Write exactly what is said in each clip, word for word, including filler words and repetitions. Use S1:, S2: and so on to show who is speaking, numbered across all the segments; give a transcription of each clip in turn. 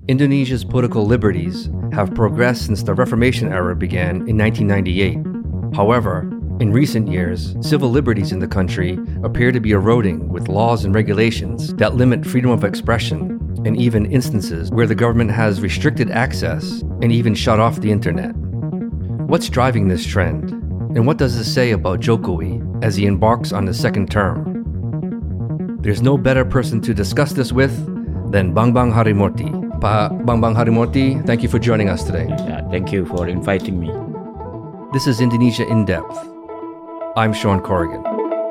S1: Indonesia's political liberties have progressed since the Reformation era began in nineteen ninety-eight. However, in recent years, civil liberties in the country appear to be eroding with laws and regulations that limit freedom of expression, and even instances where the government has restricted access and even shut off the internet. What's driving this trend? And what does this say about Jokowi as he embarks on his second term? There's no better person to discuss this with than Bambang Harimurti. Pa Bambang Harimurti, thank you for joining us today.
S2: Yeah, thank you for inviting me.
S1: This is Indonesia in Depth. I'm Sean Corrigan.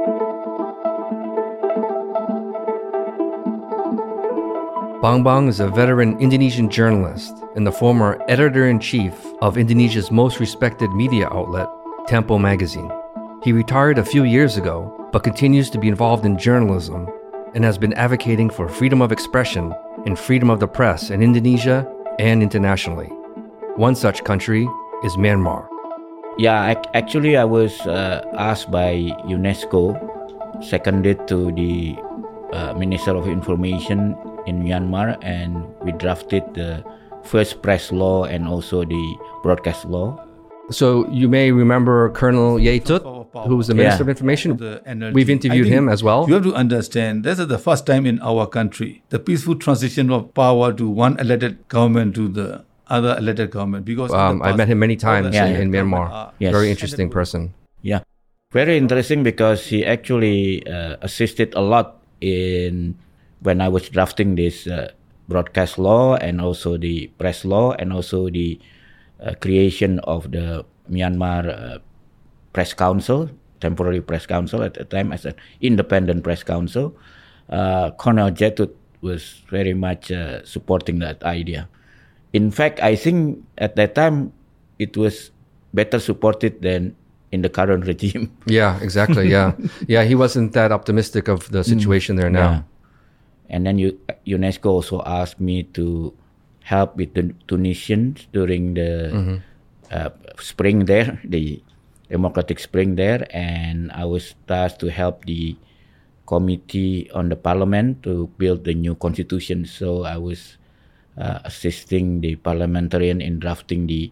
S1: Bambang is a veteran Indonesian journalist and the former editor-in-chief of Indonesia's most respected media outlet, Tempo magazine. He retired a few years ago, but continues to be involved in journalism and has been advocating for freedom of expression and freedom of the press in Indonesia and internationally. One such country is Myanmar.
S2: Yeah, ac- actually I was uh, asked by UNESCO, seconded to the uh, Minister of Information in Myanmar, and we drafted the first press law and also the broadcast law.
S1: So you may remember Colonel Ye Tut, who was the Minister
S2: Yeah.
S1: of Information. We've interviewed him as well.
S3: You have to understand, this is the first time in our country, the peaceful transition of power to one elected government to the other elected government. Because
S1: Um, I met him many times
S2: Yeah,
S1: in,
S2: yeah.
S1: in Myanmar.
S3: Are-
S2: Yes.
S1: Very interesting person.
S2: Yeah, very interesting because he actually uh, assisted a lot in when I was drafting this uh, broadcast law and also the press law and also the uh, creation of the Myanmar uh, Press Council, temporary press council at the time as an independent press council. Uh, Colonel Ye Tut was very much uh, supporting that idea. In fact, I think at that time it was better supported than in the current regime.
S1: Yeah, exactly. Yeah. Yeah, he wasn't that optimistic of the situation there now.
S2: Yeah. And then you, UNESCO also asked me to help with the Tunisians during the
S1: Mm-hmm.
S2: uh, spring there, the democratic spring there, and I was tasked to help the committee on the parliament to build the new constitution. So I was uh, assisting the parliamentarian in drafting the,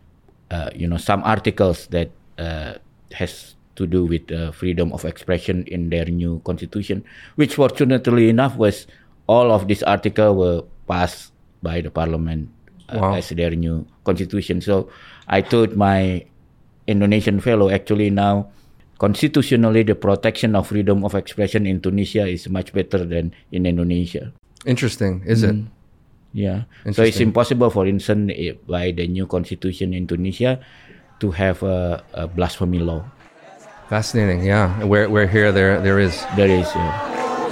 S2: uh, you know, some articles that uh, has to do with uh, freedom of expression in their new constitution, which fortunately enough was all of these articles were passed by the parliament uh,
S1: Wow.
S2: as their new constitution. So I told my Indonesian fellow, actually now constitutionally the protection of freedom of expression in Tunisia is much better than in Indonesia.
S1: Interesting, is it?
S2: Yeah. So it's
S1: Interesting.
S2: impossible, for instance, eh, by the new constitution in Tunisia to have a, a blasphemy law.
S1: Fascinating, yeah. Where, where here, there, there is.
S2: There is. Uh,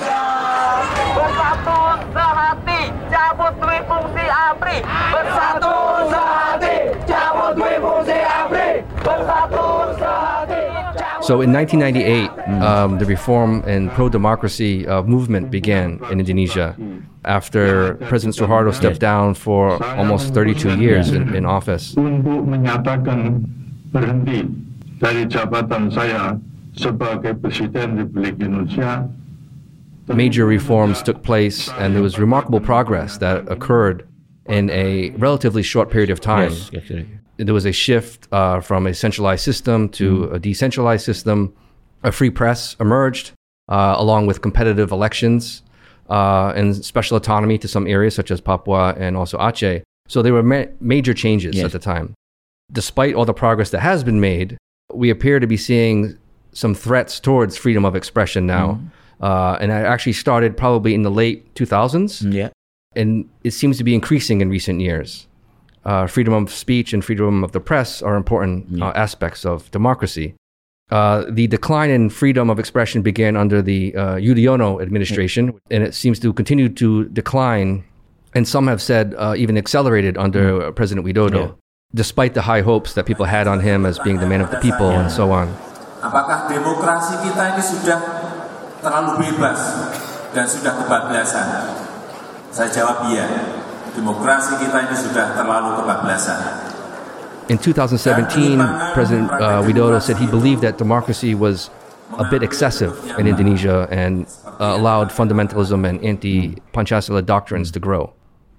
S4: Bersatu sehati, cabut dui fungsi ABRI. Bersatu sehati, cabut dui fungsi ABRI. Bersatu sehati, cabut.
S1: So in nineteen ninety-eight, um, the reform and pro-democracy uh, movement began in Indonesia after President Suharto stepped down for almost thirty-two years in, in office.
S5: Untuk menyatakan berhenti dari jabatan saya sebagai Presiden Republik Indonesia.
S1: Major reforms took place, and there was remarkable progress that occurred in a relatively short period of time.
S2: yes, actually.
S1: There was a shift uh, from a centralized system to a decentralized system. A free press emerged, uh, along with competitive elections uh, and special autonomy to some areas, such as Papua and also Aceh. So there were ma- major changes
S2: Yes.
S1: at the time. Despite all the progress that has been made, we appear to be seeing some threats towards freedom of expression now. Uh, and it actually started probably in the late two thousands,
S2: Yeah.
S1: and it seems to be increasing in recent years. Uh, freedom of speech and freedom of the press are important uh, aspects of democracy. Uh, the decline in freedom of expression began under the uh, Yudhoyono administration, and it seems to continue to decline, and some have said uh, even accelerated under uh, President Widodo,
S2: Yeah.
S1: despite the high hopes that people had on him as being the man of the people and so on.
S6: Apakah demokrasi kita ini sudah terlalu bebas dan sudah kebablasan? Saya jawab iya. Demokrasi kita ini sudah terlalu kebablasan.
S1: In two thousand seventeen, President uh, Widodo said he believed that democracy was a bit excessive in Indonesia and uh, allowed fundamentalism and anti-Pancasila doctrines to grow.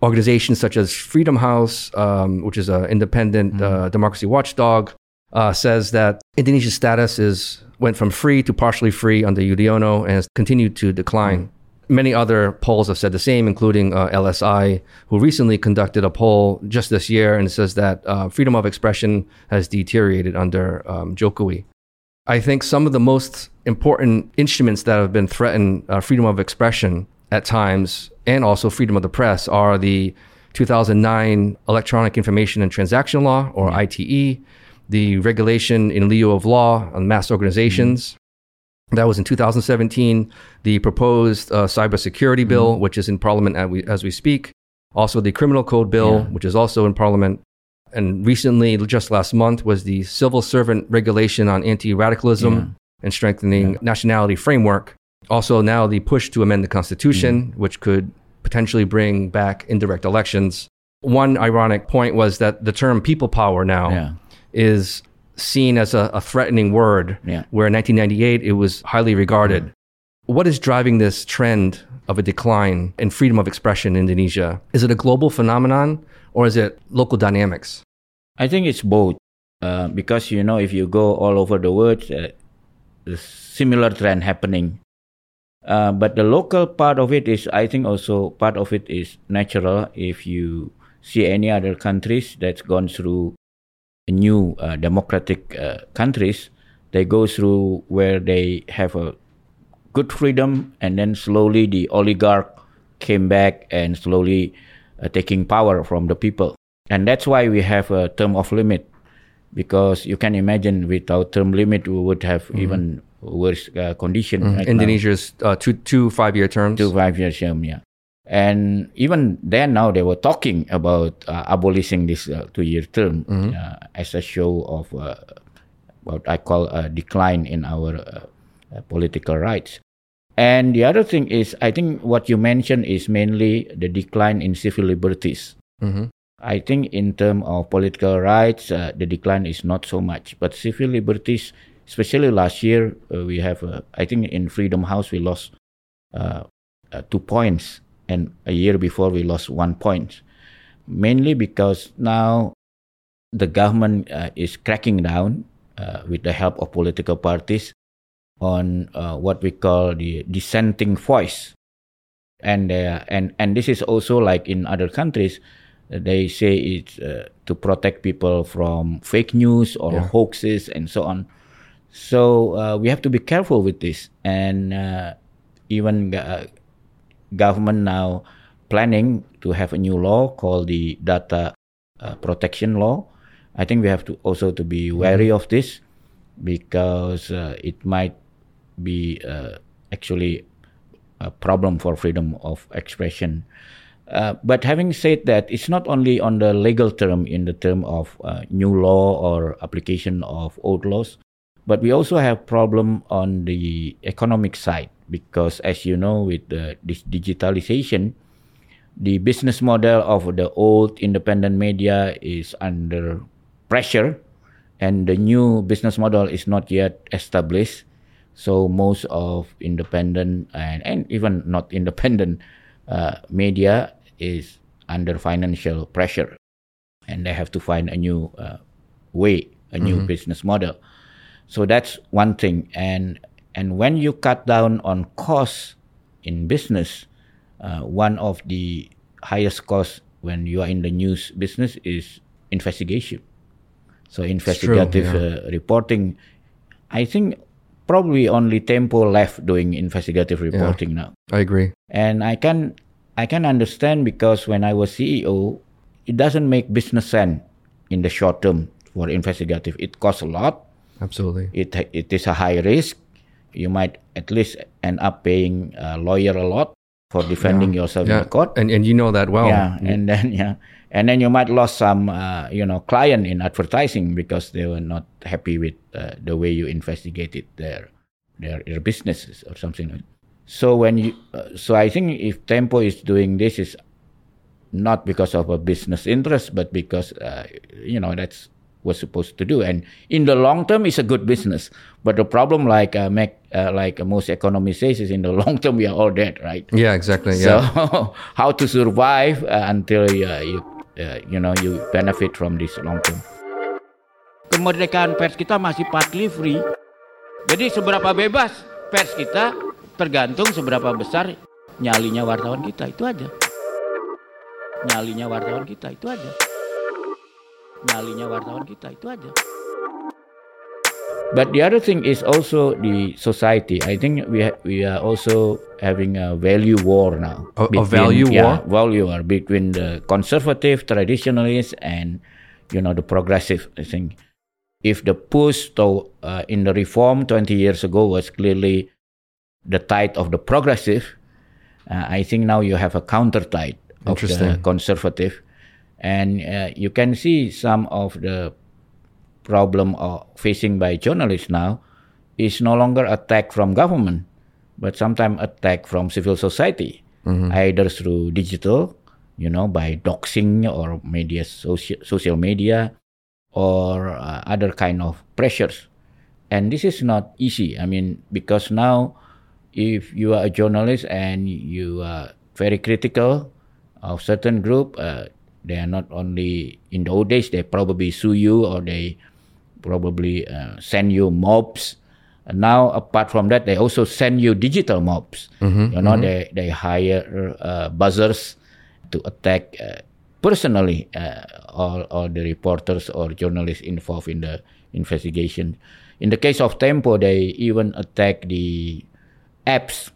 S1: Organizations such as Freedom House, um, which is an independent mm. uh, democracy watchdog, uh, says that Indonesia's status is went from free to partially free under Yudhoyono and has continued to decline. Mm. Many other polls have said the same, including uh, L S I, who recently conducted a poll just this year, and it says that uh, freedom of expression has deteriorated under um, Jokowi. I think some of the most important instruments that have been threatened uh, freedom of expression at times, and also freedom of the press, are the two thousand nine Electronic Information and Transaction Law, or I T E, the regulation in lieu of law on mass organizations. Mm. That was in two thousand seventeen. The proposed uh, cybersecurity bill, mm. which is in Parliament as we, as we speak. Also the Criminal Code bill, yeah. which is also in Parliament. And recently, just last month, was the Civil Servant Regulation on Anti-Radicalism yeah. and Strengthening yeah. Nationality Framework. Also now the push to amend the Constitution, mm. which could potentially bring back indirect elections. One ironic point was that the term people power now yeah. is seen as a, a threatening word, yeah. where in nineteen ninety-eight it was highly regarded. Mm. What is driving this trend of a decline in freedom of expression in Indonesia? Is it a global phenomenon or is it local dynamics?
S2: I think it's both, uh, because, you know, if you go all over the world, uh, there's similar trend happening. Uh, but the local part of it is, I think also part of it is natural. If you see any other countries that's gone through new uh, democratic uh, countries, they go through where they have a good freedom, and then slowly the oligarch came back and slowly uh, taking power from the people. And that's why we have a term of limit, because you can imagine without term limit we would have mm-hmm. even worse uh, condition.
S1: Mm-hmm.
S2: Right
S1: Indonesia's uh, two two five-year terms.
S2: Two five-year term, yeah. And even then, now they were talking about uh, abolishing this uh, two-year term mm-hmm. uh, as a show of uh, what I call a decline in our uh, uh, political rights. And the other thing is, I think what you mentioned is mainly the decline in civil liberties. Mm-hmm. I think in terms of political rights, uh, the decline is not so much. But civil liberties, especially last year, uh, we have, uh, I think in Freedom House, we lost uh, uh, two points. And a year before, we lost one point. Mainly because now the government uh, is cracking down uh, with the help of political parties on uh, what we call the dissenting voice. And, uh, and, and this is also like in other countries, they say it's uh, to protect people from fake news or yeah. hoaxes and so on. So uh, we have to be careful with this. And uh, even uh, government now planning to have a new law called the Data uh, Protection Law. I think we have to also to be wary mm-hmm. of this, because uh, it might be uh, actually a problem for freedom of expression. Uh, but having said that, it's not only on the legal term, in the term of uh, new law or application of old laws, but we also have problem on the economic side, because as you know, with the, this digitalization, the business model of the old independent media is under pressure, and the new business model is not yet established. So most of independent and, and even not independent uh, media is under financial pressure, and they have to find a new uh, way, a new mm-hmm. business model. So that's one thing. And and when you cut down on costs in business, uh, one of the highest costs when you are in the news business is investigation. So investigative true, yeah. uh, reporting, I think probably only Tempo left doing investigative reporting yeah, now.
S1: I agree.
S2: And I can I can understand, because when I was C E O, it doesn't make business sense in the short term for investigative. It costs a lot.
S1: Absolutely.
S2: It it is a high risk. You might at least end up paying a lawyer a lot for defending yeah. yourself
S1: yeah.
S2: in the court.
S1: And and you know that well.
S2: Yeah,
S1: you...
S2: and then yeah, and then you might lose some uh, you know client in advertising because they were not happy with uh, the way you investigated their their their businesses or something like that. So when you uh, so I think if Tempo is doing this, is not because of a business interest, but because uh, you know that's was supposed to do. And in the long term, it's a good business. But the problem, like uh, Mac, uh, like most economists say, is in the long term we are all dead, right?
S1: Yeah, exactly. Yeah.
S2: So how to survive uh, until uh, you uh, you know you benefit from this long term. Kemerdekaan pers kita masih partly free. Jadi seberapa bebas pers kita tergantung seberapa besar nyalinya wartawan kita, itu aja. Nyalinya wartawan kita itu aja. Nyalinya wartawan kita itu aja. But the other thing is also the society. I think we ha- we are also having a value war now.
S1: A,
S2: between,
S1: a value
S2: yeah,
S1: war?
S2: Value war between the conservative, traditionalists, and you know the progressive. I think if the push to uh, in the reform twenty years ago was clearly the tide of the progressive, uh, I think now you have a counter tide of the conservative, and uh, you can see some of the problem uh, facing by journalists now is no longer attack from government, but sometimes attack from civil society, mm-hmm. either through digital, you know, by doxing or media, social, social media, or uh, other kind of pressures. And this is not easy. I mean, because now if you are a journalist and you are very critical of certain group, uh, they are not only, in the old days, they probably sue you or they probably uh, send you mobs. And now, apart from that, they also send you digital mobs. Mm-hmm, you know, mm-hmm. they, they hire uh, buzzers to attack uh, personally uh, all, all the reporters or journalists involved in the investigation. In the case of Tempo, they even attack the apps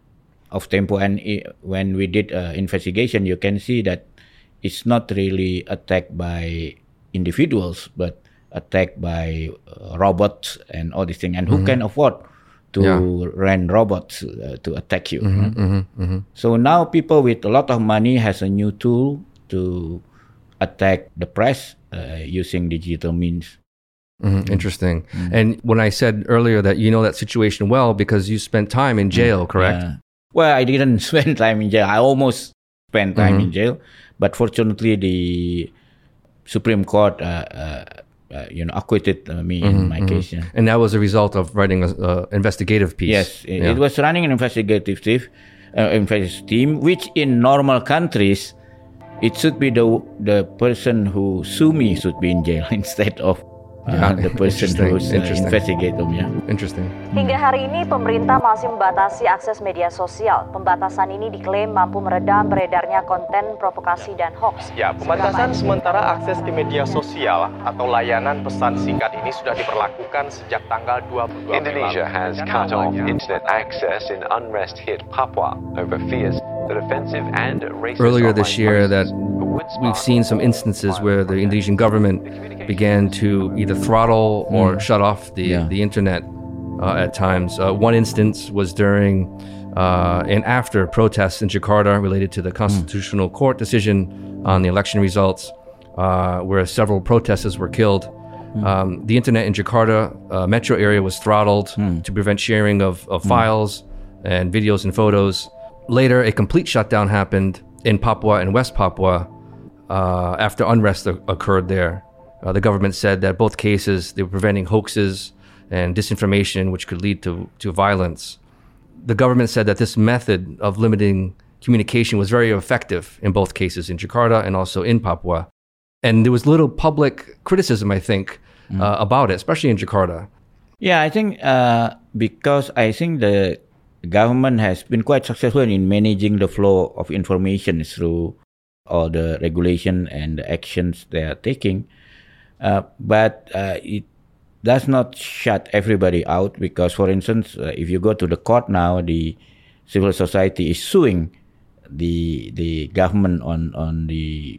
S2: of Tempo. And it, when we did uh, investigation, you can see that it's not really attacked by individuals, but attacked by uh, robots and all these things. And who mm-hmm. can afford to yeah. rent robots uh, to attack you?
S1: Mm-hmm,
S2: right?
S1: mm-hmm, mm-hmm.
S2: So now people with a lot of money has a new tool to attack the press uh, using digital means.
S1: Mm-hmm. Interesting.
S2: Mm-hmm.
S1: And when I said earlier that you know that situation well because you spent time in jail, mm-hmm. correct?
S2: Yeah. Well, I didn't spend time in jail. I almost spent time mm-hmm. in jail. But fortunately, the Supreme Court uh, uh, uh, you know, acquitted uh, me mm-hmm, in my mm-hmm. case. Yeah.
S1: And that was a result of writing an uh, investigative piece.
S2: Yes, it, yeah. it was running an investigative team, uh, investigative team, which in normal countries, it should be the the person who sue me should be in jail instead of uh, yeah. the person who's uh, investigate them. Yeah.
S1: Interesting.
S7: Hingga hari ini pemerintah masih membatasi akses media sosial. Pembatasan ini diklaim mampu meredam beredarnya konten provokasi dan hoax.
S8: Ya, pembatasan sementara akses di media sosial atau layanan pesan singkat ini sudah diberlakukan sejak tanggal dua puluh dua Mei lalu.
S9: Indonesia has cut off internet access in unrest-hit Papua over fears that offensive and racist.
S1: Earlier this year, that we've seen some instances where the Indonesian government began to either throttle or mm. shut off the yeah. the internet uh, at times. Uh, one instance was during uh, and after protests in Jakarta related to the Constitutional mm. Court decision on the election results, uh, where several protesters were killed. Mm. Um, the internet in Jakarta uh, metro area was throttled mm. to prevent sharing of, of mm. files and videos and photos. Later, a complete shutdown happened in Papua and West Papua uh, after unrest o- occurred there. Uh, the government said that both cases, they were preventing hoaxes and disinformation, which could lead to, to violence. The government said that this method of limiting communication was very effective in both cases, in Jakarta and also in Papua. And there was little public criticism, I think, mm. uh, about it, especially in Jakarta.
S2: Yeah, I think uh, because I think the government has been quite successful in managing the flow of information through all the regulation and the actions they are taking. Uh, but uh, it does not shut everybody out because, for instance, uh, if you go to the court now, the civil society is suing the the government on on the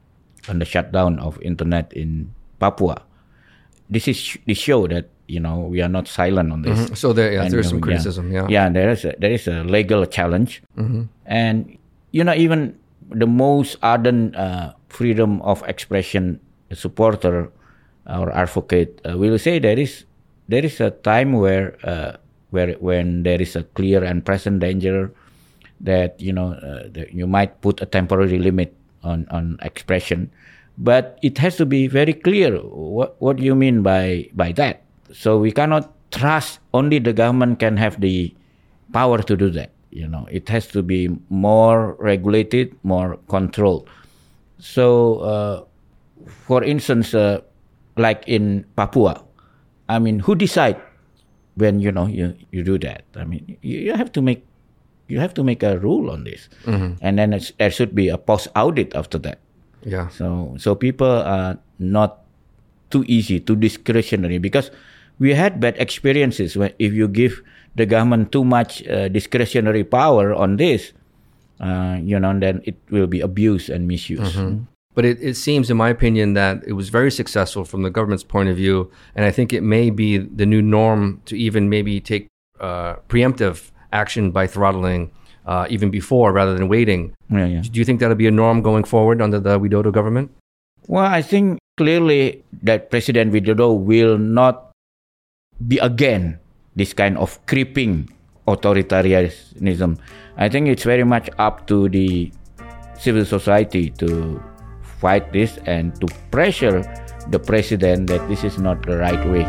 S2: on the shutdown of internet in Papua. This is this show that you know we are not silent on this.
S1: Mm-hmm. So there, yeah,
S2: and,
S1: there's
S2: uh,
S1: some criticism.
S2: Yeah,
S1: yeah,
S2: yeah, there is a, there is a legal challenge,
S1: mm-hmm.
S2: and you know even the most ardent uh, freedom of expression supporter or advocate uh, will say there is there is a time where uh, where when there is a clear and present danger that you know uh, that you might put a temporary limit on on expression, but it has to be very clear what what you mean by by that. So we cannot trust only the government can have the power to do that. You know, it has to be more regulated, more controlled. So, uh, for instance, uh, like in Papua, I mean, who decide when you know you, you do that? I mean, you, you have to make you have to make a rule on this, mm-hmm. and then it's, there should be a post audit after that.
S1: Yeah.
S2: So, so people are not too easy, too discretionary, because we had bad experiences when if you give the government too much uh, discretionary power on this, uh, you know, then it will be abused and misused.
S1: Mm-hmm. But it, it seems, in my opinion, that it was very successful from the government's point of view, and I think it may be the new norm to even maybe take uh, preemptive action by throttling uh, even before rather than waiting.
S2: Yeah, yeah.
S1: Do you think that'll be a norm going forward under the Widodo government?
S2: Well, I think clearly that President Widodo will not be again this kind of creeping authoritarianism. I think it's very much up to the civil society to fight this and to pressure the president that this is not the right way.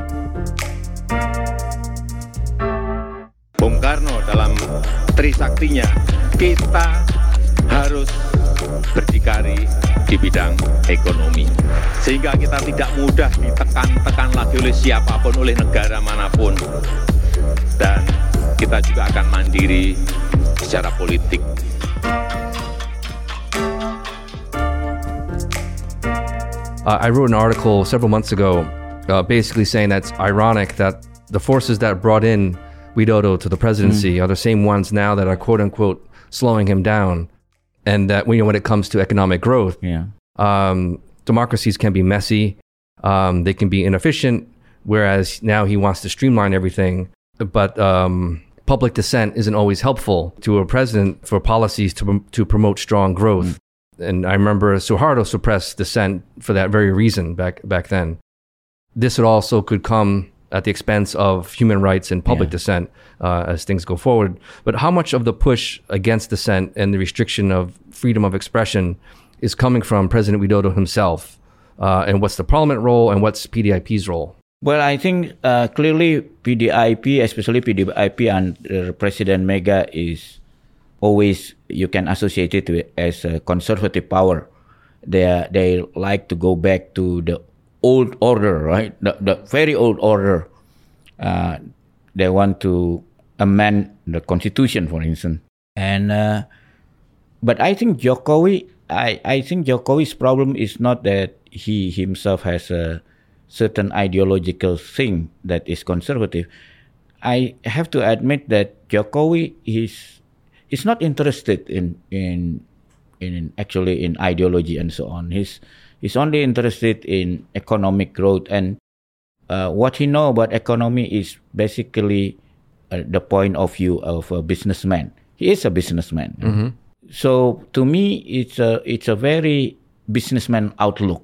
S10: Bung Karno dalam trisaktinya, kita harus berdikari di bidang ekonomi. Sehingga kita tidak mudah ditekan-tekan lagi oleh siapapun, oleh negara manapun. Dan kita juga akan mandiri secara politik.
S1: Uh, I wrote an article several months ago uh, basically saying that it's ironic that the forces that brought in Widodo to the presidency mm. are the same ones now that are quote-unquote slowing him down, and that you know, when it comes to economic growth,
S2: yeah.
S1: um, democracies can be messy, um, they can be inefficient, whereas now he wants to streamline everything. But um, public dissent isn't always helpful to a president for policies to to promote strong growth. Mm. And I remember Suharto suppressed dissent for that very reason back back then. This also could come at the expense of human rights and public yeah. dissent uh, as things go forward. But how much of the push against dissent and the restriction of freedom of expression is coming from President Widodo himself? Uh, and what's the parliament role and what's P D I P's role?
S2: Well, I think uh, clearly P D I P, especially P D I P under President Mega, is always, you can associate it with as a conservative power. They are, they like to go back to the old order, right? The, the very old order. Uh, they want to amend the constitution, for instance. And uh, but I think Jokowi, I, I think Jokowi's problem is not that he himself has a certain ideological thing that is conservative. I have to admit that Jokowi is is not interested in in in actually in ideology and so on. He's he's only interested in economic growth, and uh, what he know about economy is basically uh, the point of view of a businessman. He is a businessman.
S1: Mm-hmm.
S2: So to me, it's a it's a very businessman outlook.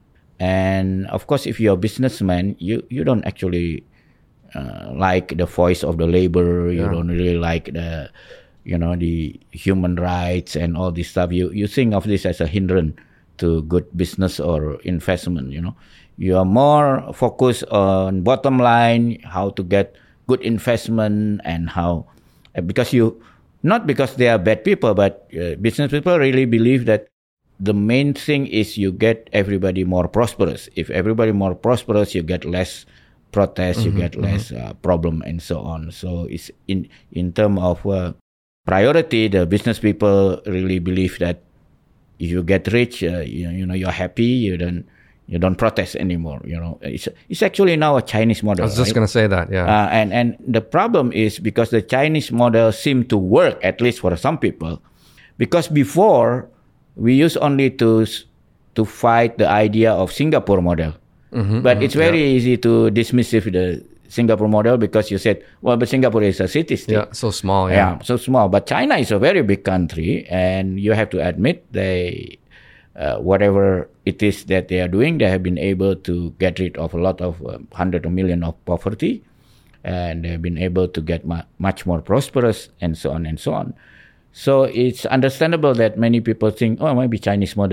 S2: And of course, if you're a businessman, you, you don't actually uh, like the voice of the labor. You yeah. don't really like the, you know, the human rights and all this stuff. You you think of this as a hindrance to good business or investment. You know, you are more focused on bottom line, how to get good investment, and how because you not because they are bad people, but uh, business people really believe that the main thing is you get everybody more prosperous. If everybody more prosperous, you get less protests, mm-hmm, you get less mm-hmm. uh, problem, and so on. So it's in in terms of uh, priority, the business people really believe that if you get rich, uh, you, you know, you're happy. You don't you don't protest anymore. You know, it's it's actually now a Chinese model.
S1: I was just
S2: right?
S1: going to say that, yeah.
S2: Uh, and and the problem is because the Chinese model seemed to work, at least for some people, because before we used only to to fight the idea of Singapore model.
S1: Mm-hmm,
S2: but
S1: mm-hmm,
S2: it's very
S1: yeah.
S2: easy to dismiss the Singapore model because you said, well, but Singapore is a city-state.
S1: Yeah, so small, yeah.
S2: Yeah, so small. But China is a very big country, and you have to admit they, uh, whatever it is that they are doing, they have been able to get rid of a lot of uh, hundred of million of poverty, and they have been able to get mu- much more prosperous, and so on and so on. So it's understandable that many people think, oh, maybe Chinese model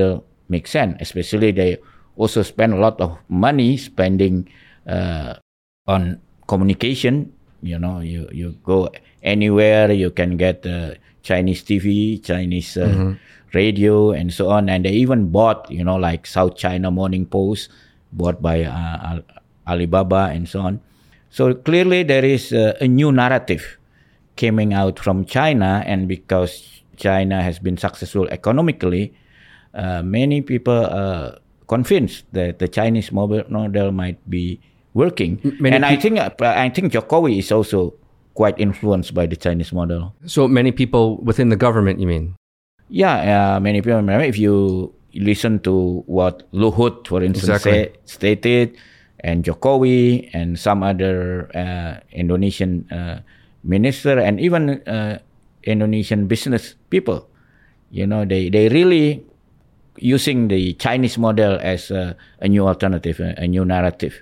S2: make sense. Especially they also spend a lot of money spending uh, on communication. You know, you, you go anywhere, you can get uh, Chinese T V, Chinese uh, mm-hmm. radio, and so on. And they even bought, you know, like South China Morning Post, bought by uh, Alibaba and so on. So clearly there is uh, a new narrative coming out from China, and because China has been successful economically, uh, many people are convinced that the Chinese model might be working. Many and pe- I think uh, I think Jokowi is also quite influenced by the Chinese model.
S1: So many people within the government, you mean?
S2: Yeah, uh, many people. If you listen to what Luhut, for instance,
S1: exactly.
S2: say, stated, and Jokowi and some other uh, Indonesian uh, minister, and even uh, Indonesian business people, you know, they, they really using the Chinese model as a, a new alternative, a, a new narrative.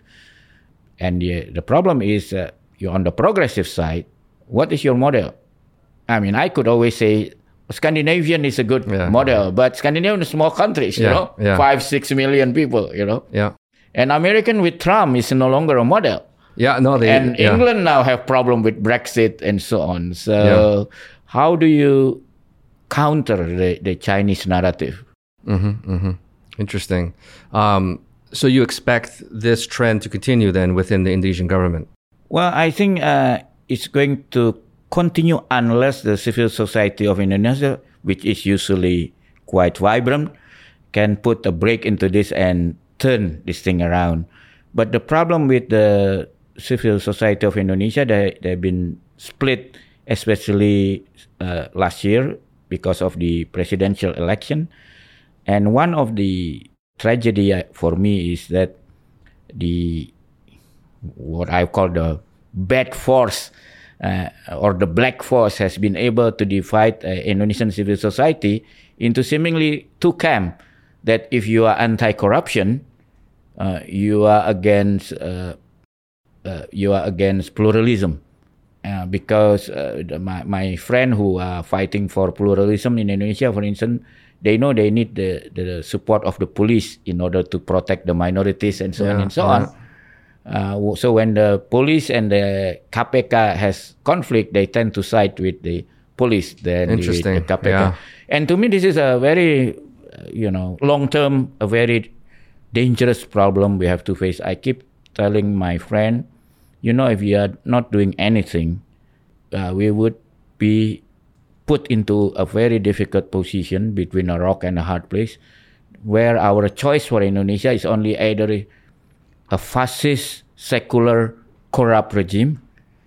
S2: And the, the problem is, uh, you're on the progressive side. What is your model? I mean, I could always say Scandinavian is a good yeah. model, but Scandinavian is small countries,
S1: yeah.
S2: you know,
S1: yeah.
S2: five, six million people, you know.
S1: Yeah.
S2: And American with Trump is no longer a model.
S1: Yeah, no, they.
S2: And
S1: yeah.
S2: England now have problem with Brexit and so on. So, yeah. how do you counter the, the Chinese narrative?
S1: Mm-hmm, mm-hmm. Interesting. Um, so you expect this trend to continue then within the Indonesian government?
S2: Well, I think uh, it's going to continue unless the civil society of Indonesia, which is usually quite vibrant, can put a break into this and turn this thing around. But the problem with the civil society of Indonesia, they, they've been split, especially uh, last year because of the presidential election. And one of the tragedy for me is that the what I call the bad force uh, or the black force has been able to divide uh, Indonesian civil society into seemingly two camps. That if you are anti-corruption, uh, you are against uh, uh, you are against pluralism. Uh, because uh, the, my my friend who are fighting for pluralism in Indonesia, for instance, they know they need the, the support of the police in order to protect the minorities and so yeah, on and so yeah. on. Uh, so when the police and the K P K has conflict, they tend to side with the police than with the K P K.
S1: Yeah.
S2: And to me, this is a very, you know, long-term, a very dangerous problem we have to face. I keep telling my friend, you know, if we are not doing anything, uh, we would be put into a very difficult position between a rock and a hard place, where our choice for Indonesia is only either a fascist, secular, corrupt regime,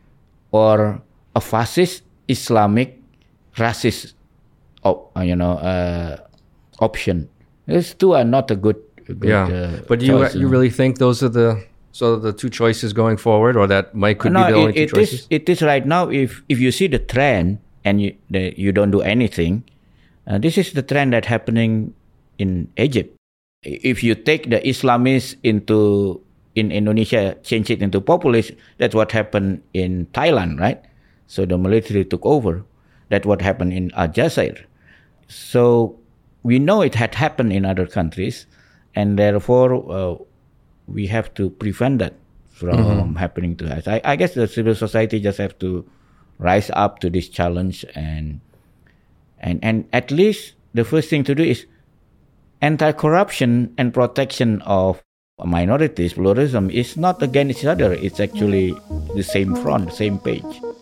S2: or a fascist, Islamic, racist, op, you know, uh, option. These two are not a good, a good
S1: yeah.
S2: uh,
S1: but do you
S2: choice,
S1: you really think those are the so the two choices going forward, or that might could
S2: no,
S1: be the
S2: it,
S1: only two
S2: it
S1: choices?
S2: Is, it is right now. If if you see the trend and you the, you don't do anything, uh, this is the trend that's happening in Egypt. If you take the Islamists into in Indonesia, change it into populists, that's what happened in Thailand, right? So the military took over. That's what happened in Aljazair. So we know it had happened in other countries, and therefore uh, we have to prevent that from mm-hmm. happening to us. I, I guess the civil society just have to rise up to this challenge, and and and at least the first thing to do is anti-corruption and protection of minorities. Pluralism is not against each other. It's actually the same front, same page.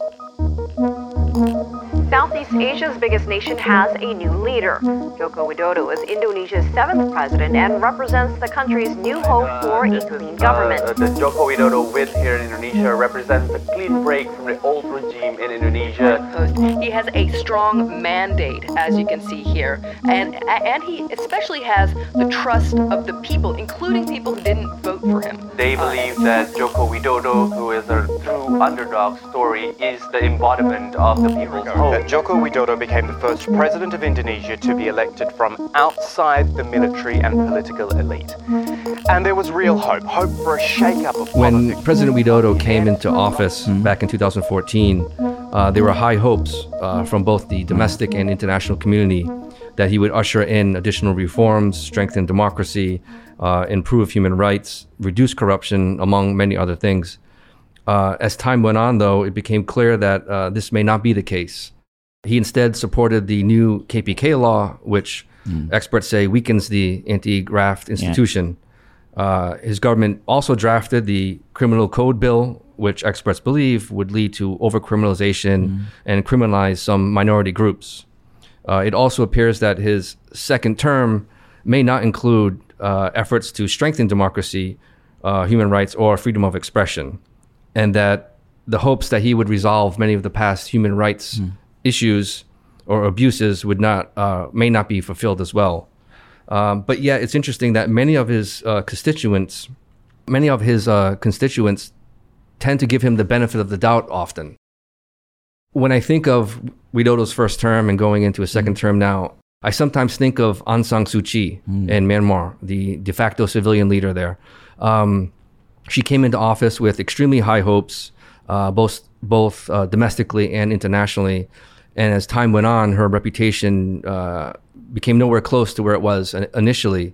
S7: Southeast Asia's biggest nation has a new leader. Joko Widodo is Indonesia's seventh president and represents the country's new hope for a clean government.
S8: Uh, the Joko Widodo win here in Indonesia represents a clean break from the old regime in Indonesia.
S11: He has a strong mandate, as you can see here, and and he especially has the trust of the people, including people who didn't vote for him.
S8: They believe that Joko Widodo, who is a true underdog story, is the embodiment of the people's hope.
S12: Uh, Joko Widodo became the first president of Indonesia to be elected from outside the military and political elite. And there was real hope, hope for a shake-up of
S1: When
S12: politics.
S1: President Widodo came into office mm-hmm. back in two thousand fourteen, uh, there were high hopes uh, from both the domestic and international community that he would usher in additional reforms, strengthen democracy, uh, improve human rights, reduce corruption, among many other things. Uh, as time went on, though, it became clear that uh, this may not be the case. He instead supported the new K P K law, which mm. experts say weakens the anti-graft institution. Yeah. Uh, his government also drafted the criminal code bill, which experts believe would lead to overcriminalization mm. and criminalize some minority groups. Uh, it also appears that his second term may not include uh, efforts to strengthen democracy, uh, human rights, or freedom of expression, and that the hopes that he would resolve many of the past human rights mm. issues or abuses would not uh, may not be fulfilled as well. Um, but yeah, it's interesting that many of his uh, constituents, many of his uh, constituents, tend to give him the benefit of the doubt often. When I think of Widodo's first term and going into a second mm. term now, I sometimes think of Aung San Suu Kyi mm. in Myanmar, the de facto civilian leader there. Um, she came into office with extremely high hopes, uh, both both uh, domestically and internationally. And as time went on, her reputation uh, became nowhere close to where it was initially.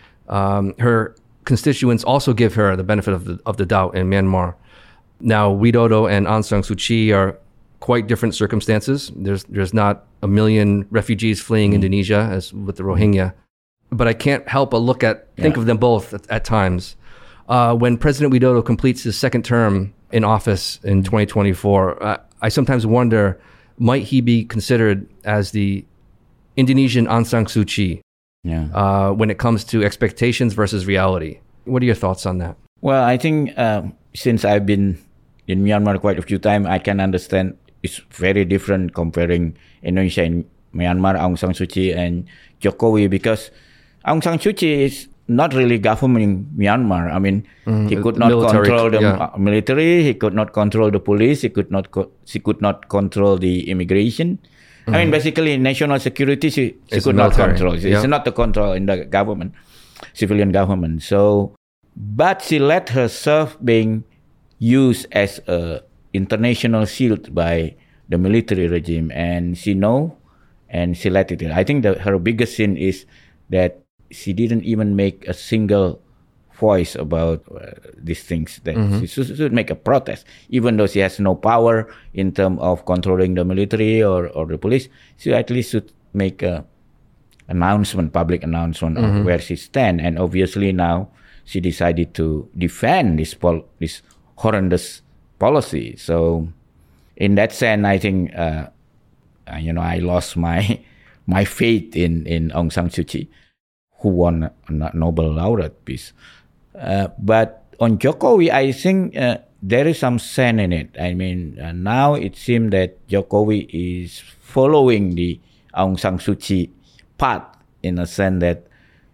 S1: Um, her constituents also give her the benefit of the, of the doubt in Myanmar. Now, Widodo and Aung San Suu Kyi are quite different circumstances. There's there's not a million refugees fleeing mm. Indonesia as with the Rohingya. But I can't help but look at, yeah. think of them both at, at times. Uh, when President Widodo completes his second term in office in twenty twenty-four, uh, I sometimes wonder, might he be considered as the Indonesian Aung San Suu Kyi
S2: yeah.
S1: uh, when it comes to expectations versus reality? What are your thoughts on that?
S2: Well, I think uh, since I've been in Myanmar quite a few times, I can understand it's very different comparing Indonesia and Myanmar, Aung San Suu Kyi and Jokowi, because Aung San Suu Kyi is not really governing Myanmar. I mean, mm, he could not military, control the yeah. military, he could not control the police, he could not co- she could not control the immigration. Mm. I mean, basically, national security, she, she could not control. It's yeah. not the control in the government, civilian government. So, but she let herself being used as a international shield by the military regime, and she know, and she let it in. I think that her biggest sin is that she didn't even make a single voice about uh, these things. That mm-hmm. she should, should make a protest, even though she has no power in terms of controlling the military or, or the police. She at least should make a announcement, public announcement mm-hmm. of where she stands. And obviously now she decided to defend this pol- this horrendous policy. So in that sense, I think uh, you know I lost my my faith in in Aung San Suu Kyi, who won a Nobel laureate peace. Uh, but on Jokowi, I think uh, there is some sense in it. I mean, uh, now it seems that Jokowi is following the Aung San Suu Kyi path in a sense that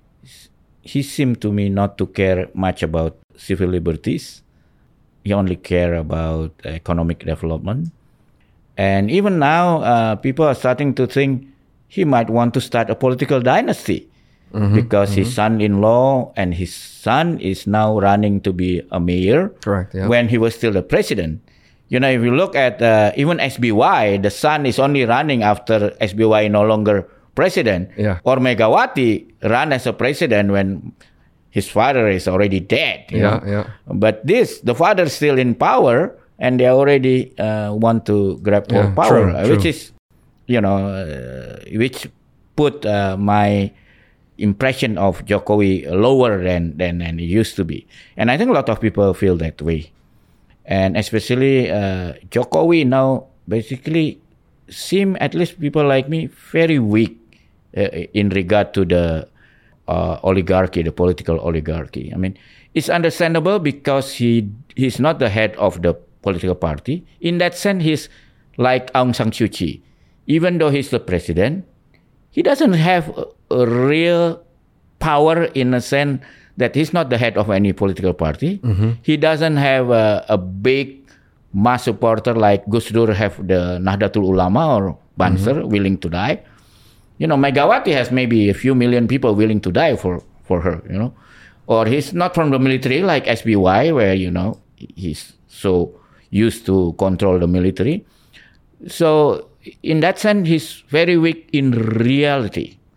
S2: he seemed to me not to care much about civil liberties. He only care about economic development. And even now, uh, people are starting to think he might want to start a political dynasty. Mm-hmm, because mm-hmm. his son-in-law and his son is now running to be a mayor.
S1: Correct. Yeah.
S2: When he was still the president. You know, if you look at uh, even S B Y, the son is only running after S B Y no longer president.
S1: Yeah.
S2: Or Megawati ran as a president when his father is already dead. You
S1: yeah,
S2: know?
S1: yeah.
S2: But this, the father is still in power, and they already uh, want to grab more
S1: yeah,
S2: power,
S1: true,
S2: uh, which
S1: true.
S2: is, you know, uh, which put uh, my impression of Jokowi lower than, than than it used to be. And I think a lot of people feel that way. And especially uh, Jokowi now basically seem, at least people like me, very weak uh, in regard to the uh, oligarchy, the political oligarchy. I mean, it's understandable because he he's not the head of the political party. In that sense, he's like Aung San Suu Kyi. Even though he's the president, he doesn't have a, a real power in a sense that he's not the head of any political party.
S1: Mm-hmm.
S2: He doesn't have a, a big mass supporter like Gus Dur have the Nahdlatul Ulama or Banser mm-hmm. willing to die. You know, Megawati has maybe a few million people willing to die for, for her, you know. Or he's not from the military like S B Y, where, you know, he's so used to control the military. So in that sense, he's very weak in reality.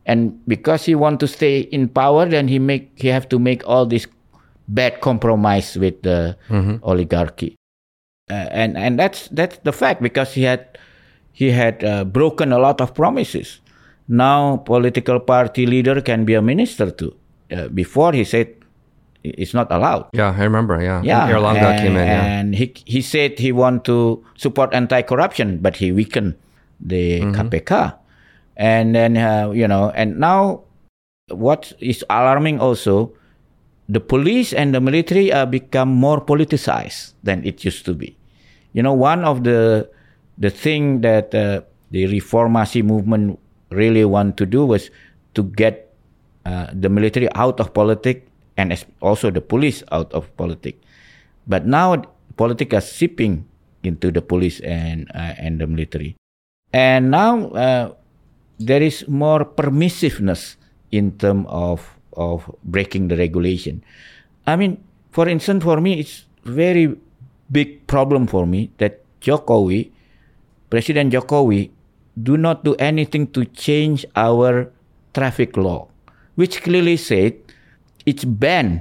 S2: And because he want to stay in power, then he make he have to make all this bad compromise with the mm-hmm. oligarchy. Uh, and and that's that's the fact, because he had he had uh, broken a lot of promises. Now political party leader can be a minister too. Uh, before he said it's not allowed.
S1: Yeah, I remember. Yeah,
S2: yeah.
S1: Erlangga
S2: and,
S1: came in. Yeah.
S2: And he he said he want to support anti-corruption, but he weakened the mm-hmm. K P K. And then uh, you know, and now what is alarming also, the police and the military are become more politicized than it used to be. You know, one of the the thing that uh, the reformasi movement really want to do was to get uh, the military out of politics and also the police out of politics. But now politics are seeping into the police and uh, and the military, and now uh, there is more permissiveness in terms of of breaking the regulation. I mean, for instance, for me, it's very big problem for me that Jokowi, President Jokowi, do not do anything to change our traffic law, which clearly said it's ban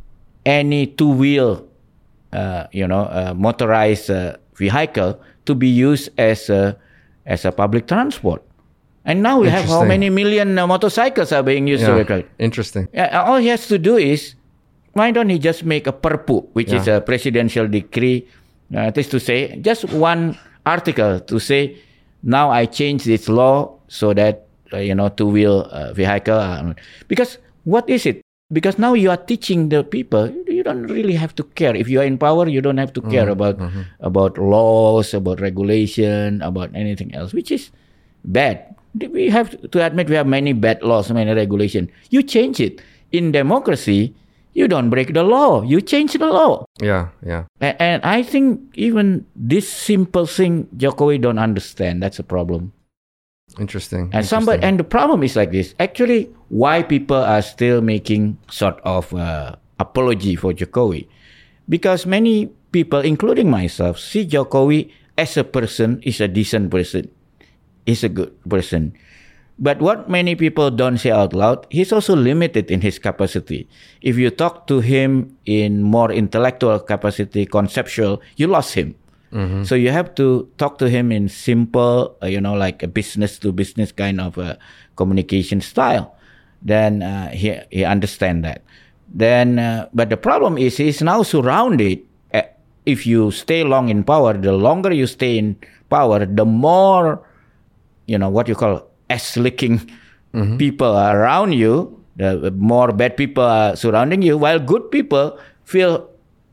S2: any two-wheel, uh, you know, uh, motorized uh, vehicle to be used as a as a public transport. And now we have how many million uh, motorcycles are being used?
S1: Yeah,
S2: to
S1: interesting.
S2: Uh, all he has to do is, why don't he just make a Perpu, which yeah. is a presidential decree, uh, that is to say, just one article to say, now I change this law so that, uh, you know, two-wheel uh, vehicle. Uh, because what is it? Because now you are teaching the people, you don't really have to care. If you are in power, you don't have to care mm-hmm. about mm-hmm. about laws, about regulation, about anything else, which is bad. We have to admit we have many bad laws, many regulation. You change it. In democracy, you don't break the law. You change the law.
S1: Yeah, yeah.
S2: And, and I think even this simple thing, Jokowi don't understand. That's a problem.
S1: Interesting.
S2: And somebody, and the problem is like this. Actually, why people are still making sort of uh, apology for Jokowi? Because many people, including myself, see Jokowi as a person is a decent person. He's a good person. But what many people don't say out loud, he's also limited in his capacity. If you talk to him in more intellectual capacity, conceptual, you lost him. Mm-hmm. So you have to talk to him in simple, uh, you know, like a business to business kind of uh, communication style. Then uh, he he understand that. Then, uh, but the problem is he's now surrounded. Uh, if you stay long in power, the longer you stay in power, the more, you know, what you call ass-licking mm-hmm. people are around you, the more bad people are surrounding you, while good people feel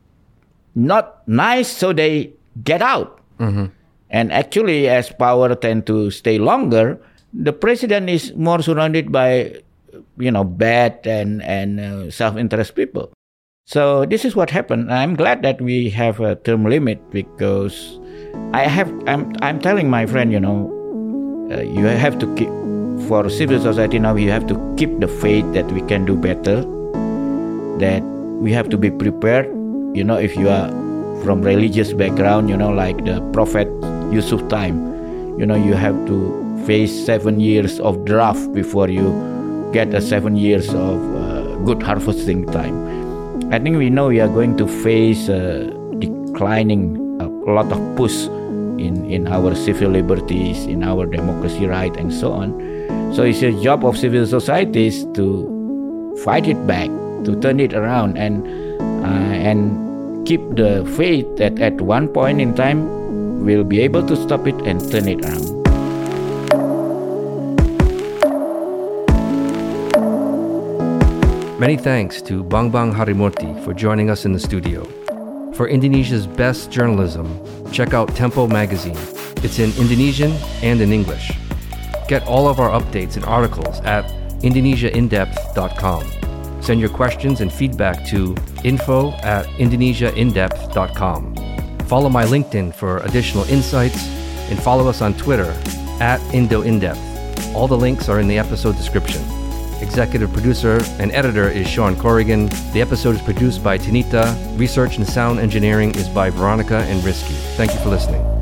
S2: not nice, so they get out. Mm-hmm. And actually, as power tend to stay longer, the president is more surrounded by, you know, bad and, and uh, self-interest people. So this is what happened. I'm glad that we have a term limit, because I have, I'm, I'm telling my friend, you know, Uh, you have to keep, for civil society now, you have to keep the faith that we can do better, that we have to be prepared. You know, if you are from religious background, you know, like the Prophet Yusuf time, you know, you have to face seven years of drought before you get a seven years of uh, good harvesting time. I think we know we are going to face uh, declining a lot of push in, in our civil liberties, in our democracy right, and so on. So it's a job of civil societies to fight it back, to turn it around, and uh, and keep the faith that at one point in time we'll be able to stop it and turn it around.
S1: Many thanks to Bambang Harimurti for joining us in the studio. For Indonesia's best journalism, check out Tempo magazine. It's in Indonesian and in English. Get all of our updates and articles at indonesia in depth dot com. Send your questions and feedback to info at indonesia in depth dot com. Follow my LinkedIn for additional insights, and follow us on Twitter at IndoInDepth. All the links are in the episode description. Executive producer and editor is Sean Corrigan. The episode is produced by Tanita. Research and sound engineering is by Veronica and Risky. Thank you for listening.